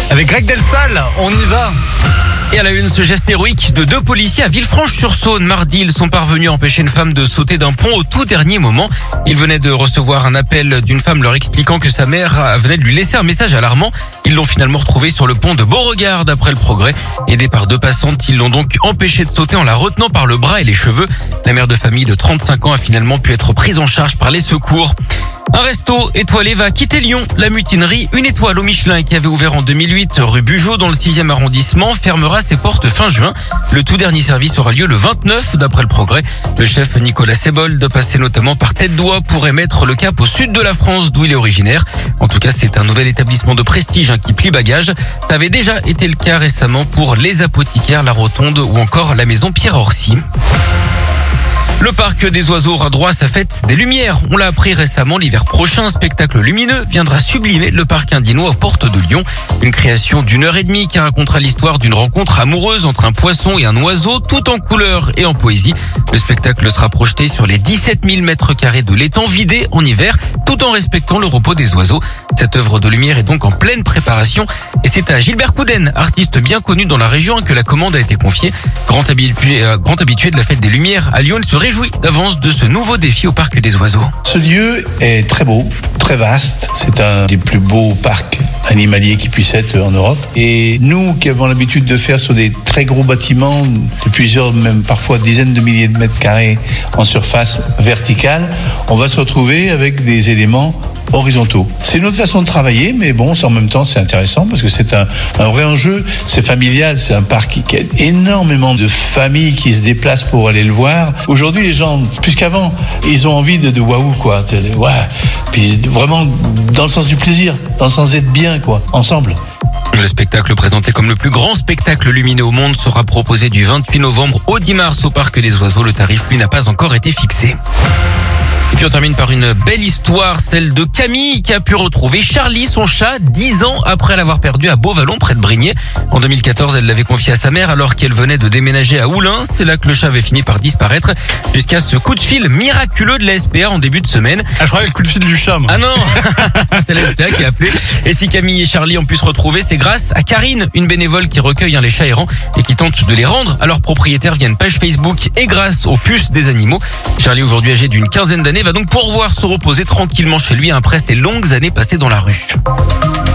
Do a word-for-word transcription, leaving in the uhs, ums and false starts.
Avec Greg Delsal, on y va. Et à la une, ce geste héroïque de deux policiers à Villefranche-sur-Saône. Mardi, ils sont parvenus à empêcher une femme de sauter d'un pont au tout dernier moment. Ils venaient de recevoir un appel d'une femme leur expliquant que sa mère venait de lui laisser un message alarmant. Ils l'ont finalement retrouvée sur le pont de Beauregard d'après le Progrès. Aidée par deux passantes, ils l'ont donc empêchée de sauter en la retenant par le bras et les cheveux. La mère de famille de trente-cinq ans a finalement pu être prise en charge par les secours. Un resto étoilé va quitter Lyon. La mutinerie, une étoile au Michelin qui avait ouvert en deux mille huit rue Bugeaud dans le sixième arrondissement, fermera ses portes fin juin. Le tout dernier service aura lieu le vingt-neuf d'après le Progrès. Le chef Nicolas Sebold, passé notamment par Tête d'Oie, pourrait mettre le cap au sud de la France d'où il est originaire. En tout cas, c'est un nouvel établissement de prestige hein, qui plie bagage. Ça avait déjà été le cas récemment pour les apothicaires, la Rotonde ou encore la maison Pierre Orsi. Le parc des oiseaux aura droit à sa fête des Lumières. On l'a appris récemment, l'hiver prochain, un spectacle lumineux viendra sublimer le parc indinois aux portes de Lyon. Une création d'une heure et demie qui racontera l'histoire d'une rencontre amoureuse entre un poisson et un oiseau, tout en couleurs et en poésie. Le spectacle sera projeté sur les dix-sept mille mètres carrés de l'étang vidé en hiver, tout en respectant le repos des oiseaux. Cette œuvre de lumière est donc en pleine préparation et c'est à Gilbert Couden, artiste bien connu dans la région, que la commande a été confiée. Grand habitué, euh, grand habitué de la fête des Lumières à Lyon, il se réjouit d'avance de ce nouveau défi au parc des oiseaux. Ce lieu est très beau, très vaste. C'est un des plus beaux parcs animaliers qui puisse être en Europe. Et nous qui avons l'habitude de faire sur des très gros bâtiments de plusieurs, même parfois dizaines de milliers de mètres carrés en surface verticale, on va se retrouver avec des éléments horizontaux. C'est une autre façon de travailler, mais bon, en même temps, c'est intéressant parce que c'est un, un vrai enjeu. C'est familial, c'est un parc qui a énormément de familles qui se déplacent pour aller le voir. Aujourd'hui, les gens, plus qu'avant, ils ont envie de, de waouh, quoi. De, ouais. Puis vraiment, dans le sens du plaisir, dans le sens d'être bien, quoi, ensemble. Le spectacle présenté comme le plus grand spectacle lumineux au monde sera proposé du vingt-huit novembre au dix mars au parc des oiseaux. Le tarif, lui, n'a pas encore été fixé. Et puis on termine par une belle histoire, celle de Camille qui a pu retrouver Charlie, son chat, dix ans après l'avoir perdu à Beauvallon près de Brignais. En deux mille quatorze, elle l'avait confié à sa mère alors qu'elle venait de déménager à Oulin. C'est là que le chat avait fini par disparaître jusqu'à ce coup de fil miraculeux de la S P A en début de semaine. Ah, je croyais le coup de fil du chat, moi. Ah non, c'est la S P A qui a appelé. Et si Camille et Charlie ont pu se retrouver, c'est grâce à Karine, une bénévole qui recueille hein, les chats errants et qui tente de les rendre à leurs propriétaires via une page Facebook et grâce aux puces des animaux. Charlie, aujourd'hui âgé d'une quinzaine d'années, va donc pouvoir se reposer tranquillement chez lui après ces longues années passées dans la rue.